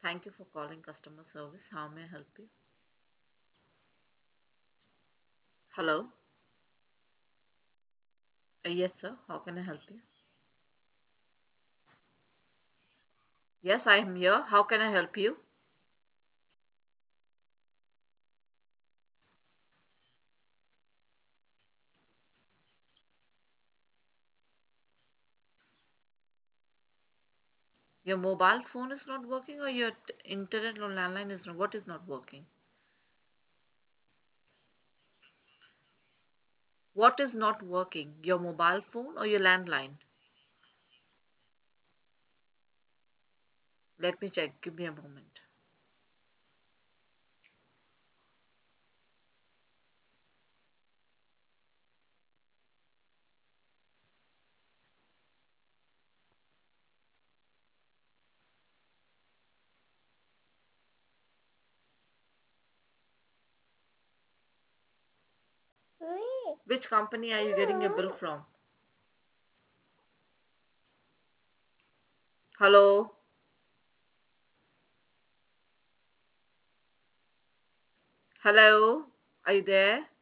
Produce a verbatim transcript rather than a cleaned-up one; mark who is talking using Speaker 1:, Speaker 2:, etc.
Speaker 1: Thank you for calling customer service. How may I help you? Hello? Uh, yes, sir. How can I help you? Yes, I am here. How can I help you? Your mobile phone is not working or your t- internet or landline is not? What is not working? What is not working? Your mobile phone or your landline? Let me check. Give me a moment. Which company are you getting your bill from? Hello? Hello? Are you there?